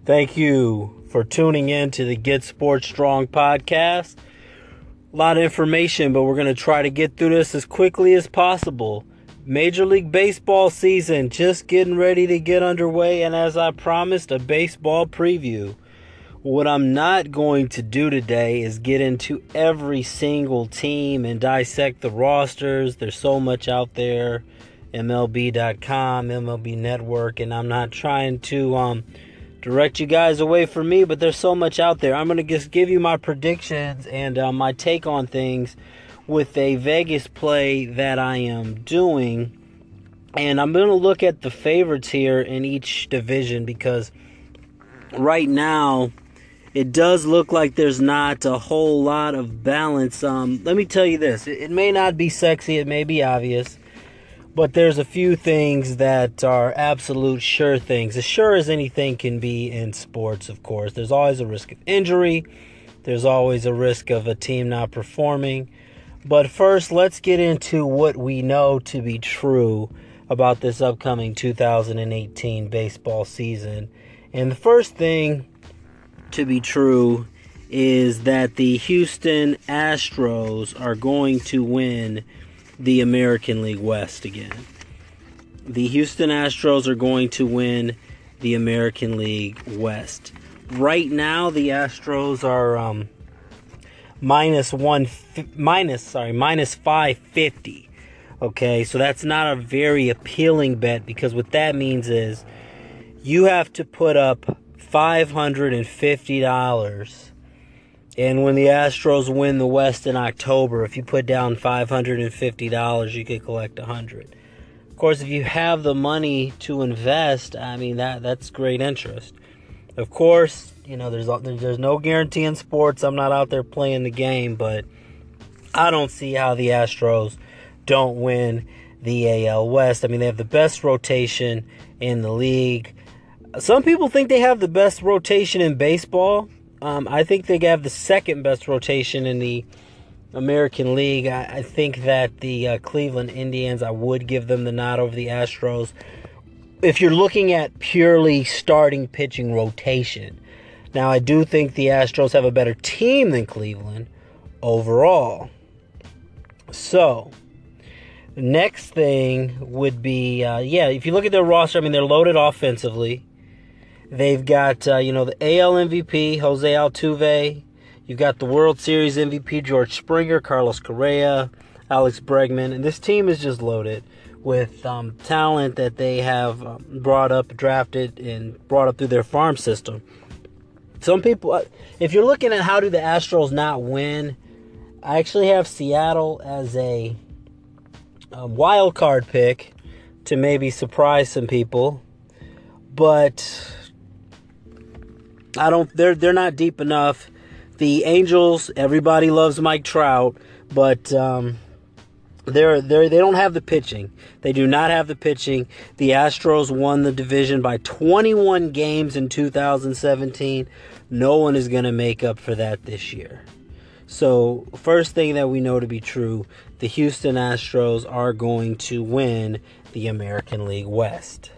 Thank you for tuning in to the Get Sports Strong podcast. A lot of information, but we're going to try to get through this as quickly as possible. Major League Baseball season just getting ready to get underway, and as I promised, a baseball preview. What I'm not going to do today is get into every single team and dissect the rosters. There's so much out there, MLB.com, MLB Network, and I'm not trying to direct you guys away from me, but there's so much out there. I'm going to just give you my predictions and my take on things with a Vegas play that I am doing. And I'm going to look at the favorites here in each division because right now it does look like there's not a whole lot of balance. Let me tell you this. It may not be sexy. It may be obvious. But there's a few things that are absolute sure things. As sure as anything can be in sports, of course. There's always a risk of injury. There's always a risk of a team not performing. But first, let's get into what we know to be true about this upcoming 2018 baseball season. And the first thing to be true is that the Houston Astros are going to win the American League West again. The Houston Astros are going to win the American League West. Right now, the Astros are minus 550. Okay, so that's not a very appealing bet because what that means is you have to put up $550. And when the Astros win the West in October, if you put down $550, you could collect $100. Of course, if you have the money to invest, I mean that's great interest. Of course, you know there's no guarantee in sports. I'm not out there playing the game, but I don't see how the Astros don't win the AL West. I mean, they have the best rotation in the league. Some people think they have the best rotation in baseball. I think they have the second best rotation in the American League. I think that the Cleveland Indians, I would give them the nod over the Astros. If you're looking at purely starting pitching rotation. Now, I do think the Astros have a better team than Cleveland overall. So, the next thing would be, if you look at their roster, I mean, they're loaded offensively. They've got, the AL MVP, Jose Altuve. You've got the World Series MVP, George Springer, Carlos Correa, Alex Bregman. And this team is just loaded with talent that they have drafted, and brought up through their farm system. Some people, if you're looking at how do the Astros not win, I actually have Seattle as a wild card pick to maybe surprise some people. But they're not deep enough. The Angels, everybody loves Mike Trout, but they don't have the pitching. They do not have the pitching. The Astros won the division by 21 games in 2017. No one is going to make up for that this year. So, first thing that we know to be true, the Houston Astros are going to win the American League West.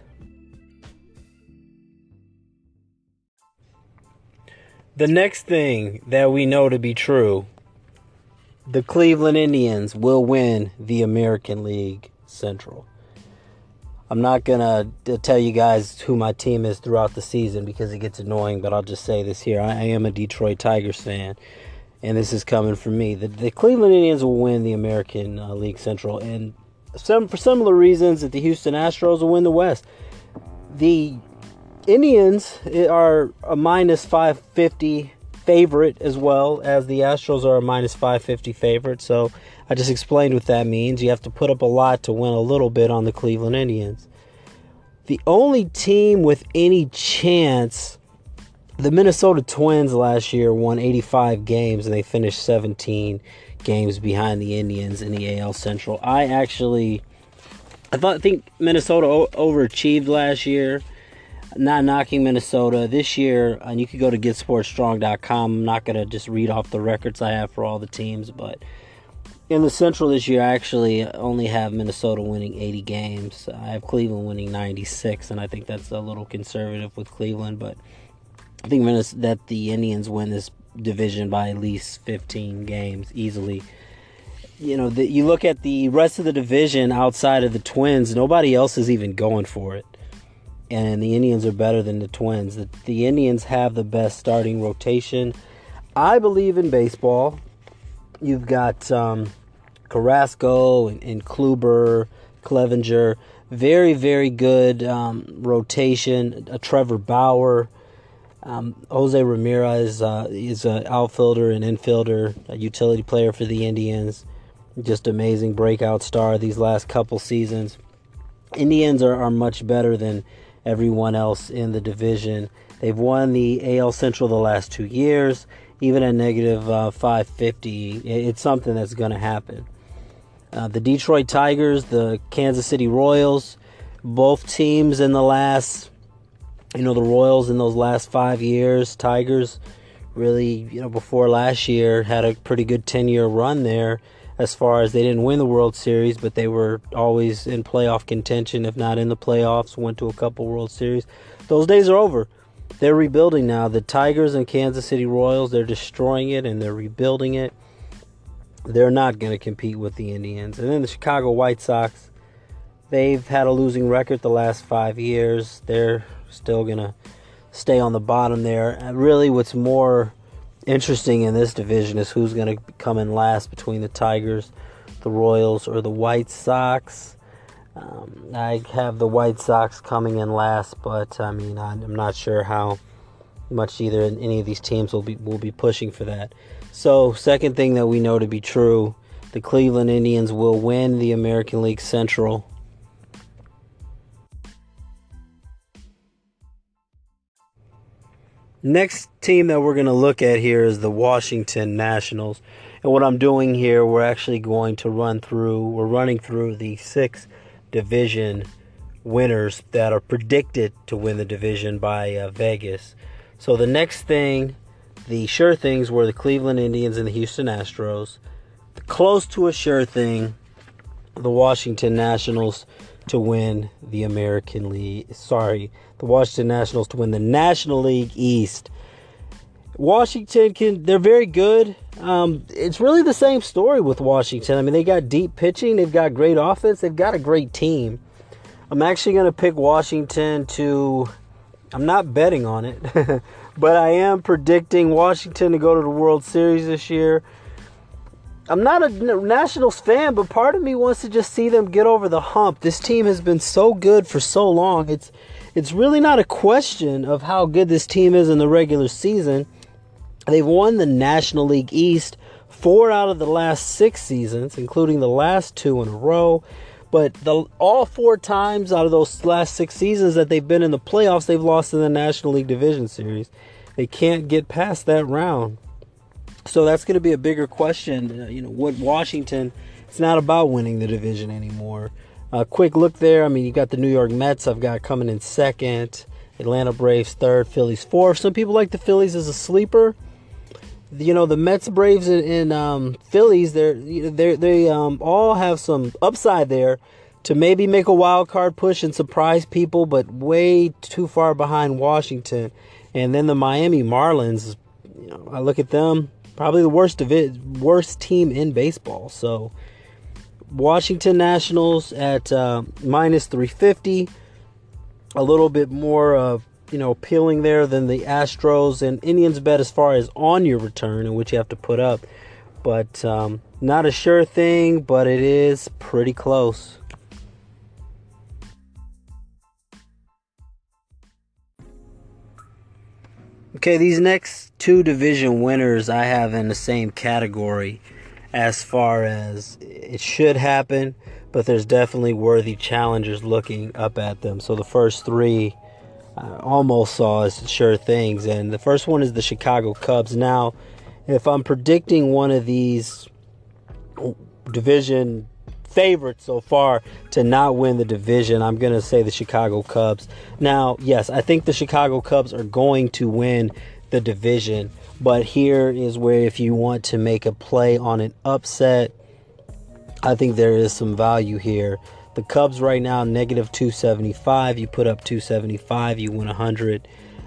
The next thing that we know to be true, the Cleveland Indians will win the American League Central. I'm not going to tell you guys who my team is throughout the season because it gets annoying, but I'll just say this here. I am a Detroit Tigers fan, and this is coming from me. The Cleveland Indians will win the American League Central, and for similar reasons that the Houston Astros will win the West. The Indians are a minus 550 favorite as well as the Astros are a minus 550 favorite. So I just explained what that means. You have to put up a lot to win a little bit on the Cleveland Indians. The only team with any chance, the Minnesota Twins last year won 85 games and they finished 17 games behind the Indians in the AL Central. I think Minnesota overachieved last year. Not knocking Minnesota this year, and you could go to getsportstrong.com. I'm not going to just read off the records I have for all the teams, but in the Central this year, I actually only have Minnesota winning 80 games. I have Cleveland winning 96, and I think that's a little conservative with Cleveland, but I think that the Indians win this division by at least 15 games easily. You look at the rest of the division outside of the Twins, nobody else is even going for it. And the Indians are better than the Twins. The Indians have the best starting rotation, I believe, in baseball. You've got Carrasco and Kluber, Clevenger. Very, very good rotation. Trevor Bauer. Jose Ramirez is an outfielder and infielder, a utility player for the Indians. Just amazing breakout star these last couple seasons. Indians are much better than everyone else in the division. They've won the AL Central the last 2 years, even at negative 550. It's something that's going to happen. The Detroit Tigers, the Kansas City Royals, both teams in the last, the Royals in those last 5 years, Tigers really, before last year, had a pretty good 10-year run there. As far as they didn't win the World Series, but they were always in playoff contention, if not in the playoffs, went to a couple World Series. Those days are over. They're rebuilding now. The Tigers and Kansas City Royals, they're destroying it and they're rebuilding it. They're not going to compete with the Indians. And then the Chicago White Sox, they've had a losing record the last 5 years. They're still going to stay on the bottom there. And really what's more interesting in this division is who's going to come in last between the Tigers, the Royals, or the White Sox. I have the White Sox coming in last, but I'm not sure how much either any of these teams will be pushing for that. So, second thing that we know to be true, the Cleveland Indians will win the American League Central. Next team that we're going to look at here is the Washington Nationals. And what I'm doing here, we're actually going to running through the 6 division winners that are predicted to win the division by Vegas. So the next thing, the sure things were the Cleveland Indians and the Houston Astros. Close to a sure thing, the Washington Nationals to win the the Washington Nationals to win the National League East. Washington they're very good. It's really the same story with Washington. They got deep pitching, they've got great offense, they've got a great team. I'm actually going to pick Washington I'm not betting on it, but I am predicting Washington to go to the World Series this year. I'm not a Nationals fan, but part of me wants to just see them get over the hump. This team has been so good for so long. It's really not a question of how good this team is in the regular season. They've won the National League East 4 out of the last 6 seasons, including the last 2 in a row. But all 4 times out of those last 6 seasons that they've been in the playoffs, they've lost in the National League Division Series. They can't get past that round. So that's going to be a bigger question. What Washington, it's not about winning the division anymore. Quick look there. You got the New York Mets I've got coming in second. Atlanta Braves third. Phillies fourth. Some people like the Phillies as a sleeper. The Mets, Braves, and Phillies, they all have some upside there to maybe make a wild card push and surprise people, but way too far behind Washington. And then the Miami Marlins, I look at them, probably the worst team in baseball. So Washington Nationals at minus 350, a little bit more appealing there than the Astros and Indians bet as far as on your return, in which you have to put up. But not a sure thing, but it is pretty close. Okay, these next 2 division winners I have in the same category as far as it should happen, but there's definitely worthy challengers looking up at them. So the first 3 I almost saw as sure things, and the first one is the Chicago Cubs. Now, if I'm predicting one of these division favorites so far to not win the division, I'm going to say the Chicago Cubs. Now, yes, I think the Chicago Cubs are going to win the division, but here is where if you want to make a play on an upset, I think there is some value here. The Cubs right now, negative 275. You put up 275, you win 100.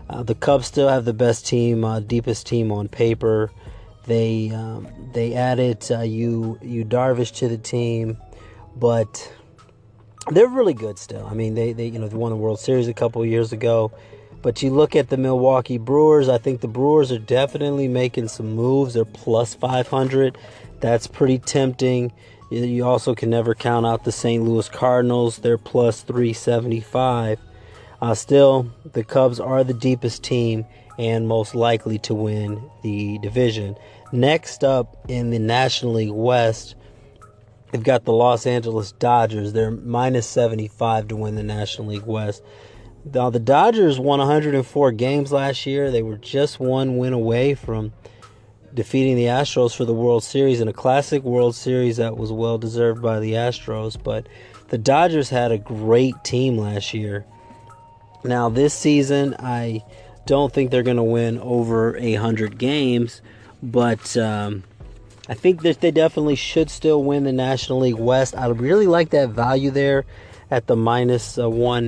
The Cubs still have the best team, deepest team on paper. They added Yu Darvish to the team, but they're really good still. I mean, they won the World Series a couple of years ago. But you look at the Milwaukee Brewers, I think the Brewers are definitely making some moves. They're plus 500. That's pretty tempting. You also can never count out the St. Louis Cardinals. They're plus 375. Still, the Cubs are the deepest team and most likely to win the division. Next up in the National League West, they've got the Los Angeles Dodgers. They're minus 75 to win the National League West. Now, the Dodgers won 104 games last year. They were just one win away from defeating the Astros for the World Series in a classic World Series that was well deserved by the Astros. But the Dodgers had a great team last year. Now, this season, I don't think they're going to win over 100 games, but I think that they definitely should still win the National League West. I really like that value there at the minus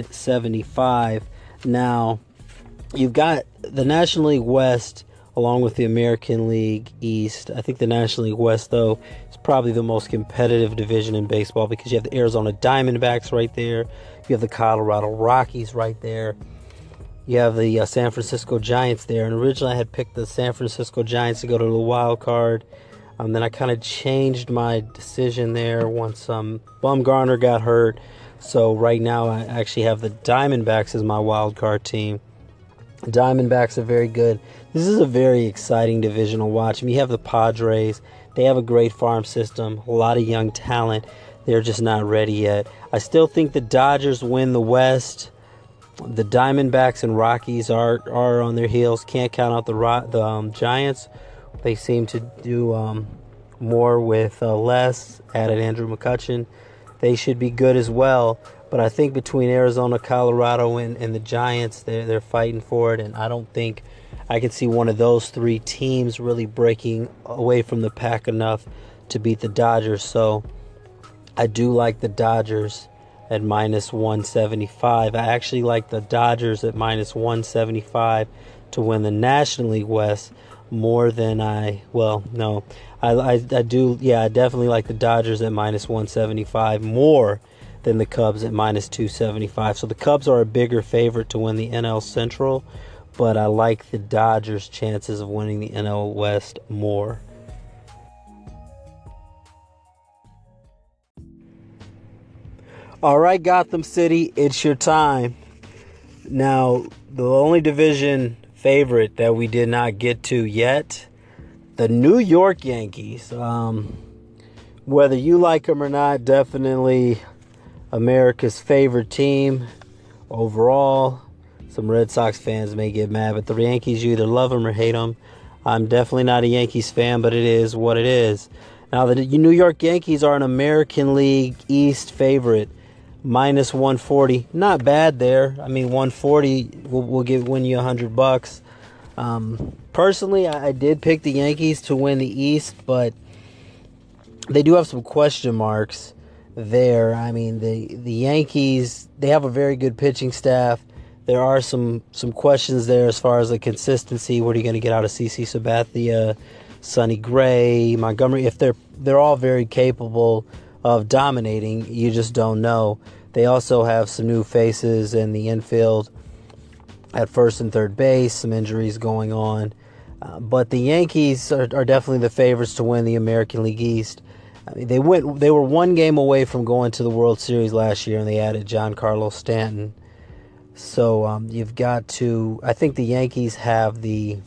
175. Now, you've got the National League West along with the American League East. I think the National League West, though, is probably the most competitive division in baseball because you have the Arizona Diamondbacks right there. You have the Colorado Rockies right there. You have the San Francisco Giants there. And originally I had picked the San Francisco Giants to go to the wild card. Then I kind of changed my decision there once Bumgarner got hurt. So right now I actually have the Diamondbacks as my wild card team. The Diamondbacks are very good. This is a very exciting divisional watch. I mean, you have the Padres. They have a great farm system, a lot of young talent. They're just not ready yet. I still think the Dodgers win the West. The Diamondbacks and Rockies are on their heels. Can't count out the Giants. They seem to do more with less. Added Andrew McCutchen. They should be good as well. But I think between Arizona, Colorado, and the Giants, they're fighting for it. And I don't think I can see one of those three teams really breaking away from the pack enough to beat the Dodgers. So I do like the Dodgers at minus 175. I actually like the Dodgers at minus 175 to win the National League West more than I definitely like the Dodgers at minus 175 more than the Cubs at minus 275. So the Cubs are a bigger favorite to win the NL Central, but I like the Dodgers' chances of winning the NL West more. All right, Gotham City, it's your time. Now, the only division favorite that we did not get to yet, the New York Yankees. Whether you like them or not, definitely America's favorite team overall. Some Red Sox fans may get mad, but the Yankees, you either love them or hate them. I'm definitely not a Yankees fan, but it is what it is. Now, the New York Yankees are an American League East favorite, minus 140. Not bad there. I mean, 140 will win you $100. Personally, I did pick the Yankees to win the East, but they do have some question marks there. I mean, the Yankees, they have a very good pitching staff. There are some questions there as far as the consistency. What are you going to get out of CC Sabathia, Sonny Gray, Montgomery? If they're all very capable of dominating, you just don't know. They also have some new faces in the infield at first and third base, some injuries going on. But the Yankees are definitely the favorites to win the American League East. I mean, they were one game away from going to the World Series last year, and they added Giancarlo Stanton. So you've got to. I think the Yankees have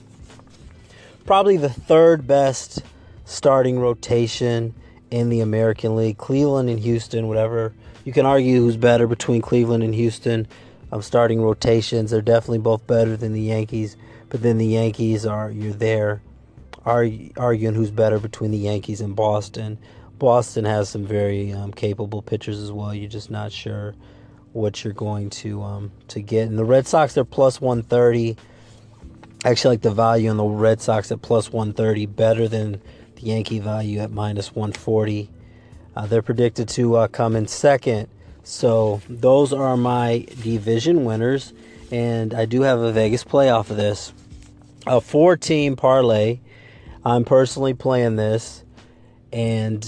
probably the third best starting rotation in the American League. Cleveland and Houston, whatever. You can argue who's better between Cleveland and Houston. Starting rotations, they're definitely both better than the Yankees. But then the Yankees arguing who's better between the Yankees and Boston. Boston has some very capable pitchers as well. You're just not sure what you're going to get. And the Red Sox, they're plus 130. I actually like the value on the Red Sox at plus 130 better than the Yankee value at minus 140. They're predicted to come in second. So those are my division winners. and I do have a Vegas play off of this. A 4-team parlay. I'm personally playing this, and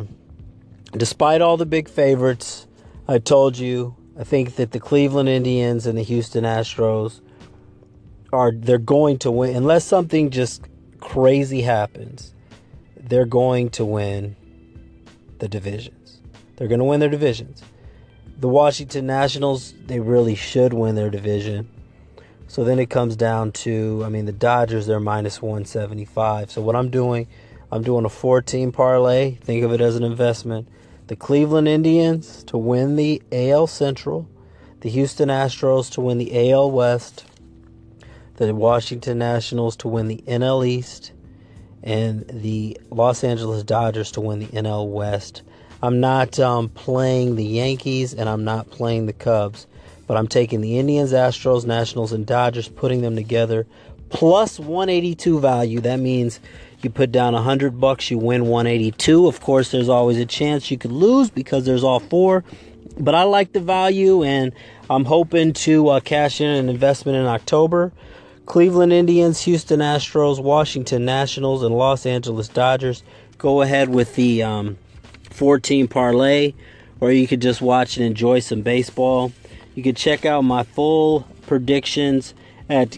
despite all the big favorites, I told you, I think that the Cleveland Indians and the Houston Astros they're going to win. Unless something just crazy happens, they're going to win the divisions. They're going to win their divisions. The Washington Nationals, they really should win their division. So then it comes down to, the Dodgers, they're minus 175. So what I'm doing a 4-team parlay. Think of it as an investment. The Cleveland Indians to win the AL Central. The Houston Astros to win the AL West. The Washington Nationals to win the NL East. And the Los Angeles Dodgers to win the NL West. I'm not playing the Yankees, and I'm not playing the Cubs. But I'm taking the Indians, Astros, Nationals, and Dodgers, putting them together, plus 182 value. That means you put down $100, you win 182. Of course, there's always a chance you could lose because there's all 4. But I like the value, and I'm hoping to cash in an investment in October. Cleveland Indians, Houston Astros, Washington Nationals, and Los Angeles Dodgers. Go ahead with the 4-team parlay, or you could just watch and enjoy some baseball. You can check out my full predictions at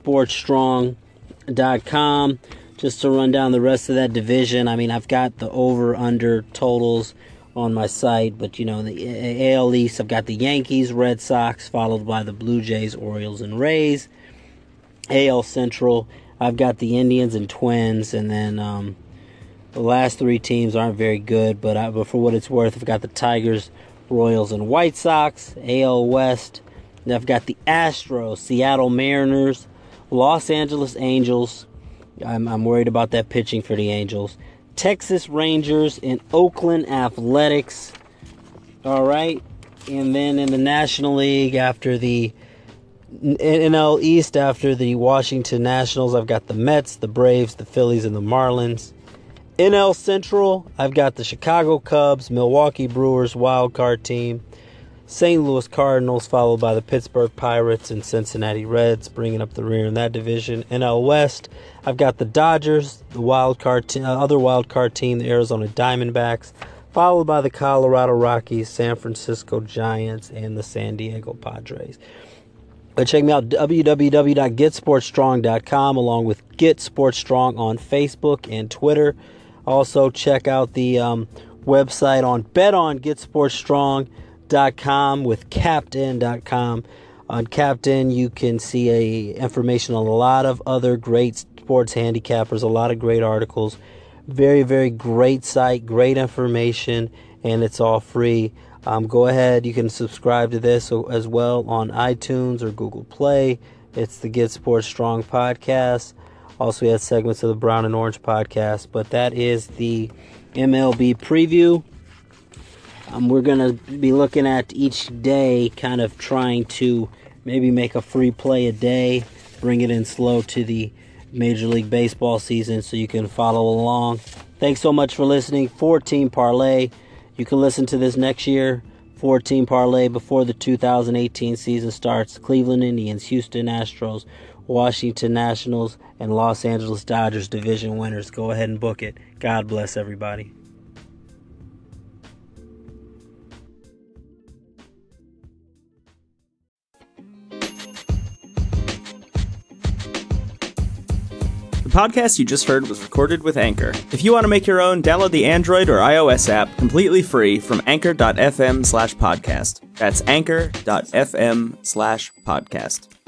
getsportstrong.com. Just to run down the rest of that division, I've got the over-under totals on my site, but the AL East, I've got the Yankees, Red Sox, followed by the Blue Jays, Orioles, and Rays. AL Central, I've got the Indians and Twins, and then the last 3 teams aren't very good, but for what it's worth, I've got the Tigers, Royals, and White Sox. AL West, and I've got the Astros, Seattle Mariners, Los Angeles Angels. I'm worried about that pitching for the Angels. Texas Rangers and Oakland Athletics. All right. And then in the National League, after the NL East, after the Washington Nationals, I've got the Mets, the Braves, the Phillies, and the Marlins. NL Central, I've got the Chicago Cubs, Milwaukee Brewers, wild card team. St. Louis Cardinals, followed by the Pittsburgh Pirates and Cincinnati Reds, bringing up the rear in that division. NL West, I've got the Dodgers, the other wild card team, the Arizona Diamondbacks, followed by the Colorado Rockies, San Francisco Giants, and the San Diego Padres. Check me out, www.getsportstrong.com, along with Get Sports Strong on Facebook and Twitter. Also, check out the website on betongetsportstrong.com with captain.com. On Captain, you can see information on a lot of other great sports handicappers, a lot of great articles. Very, very great site, great information, and it's all free. Go ahead, you can subscribe to this as well on iTunes or Google Play. It's the Get Sports Strong podcast. Also, we had segments of the Brown and Orange podcast, but that is the MLB preview. We're going to be looking at each day, kind of trying to maybe make a free play a day, bring it in slow to the Major League Baseball season so you can follow along. Thanks so much for listening. 4-team parlay. You can listen to this next year. 4-team parlay before the 2018 season starts. Cleveland Indians, Houston Astros, Washington Nationals, and Los Angeles Dodgers division winners. Go ahead and book it. God bless everybody. The podcast you just heard was recorded with Anchor. If you want to make your own, download the Android or iOS app completely free from anchor.fm/podcast. That's anchor.fm/podcast.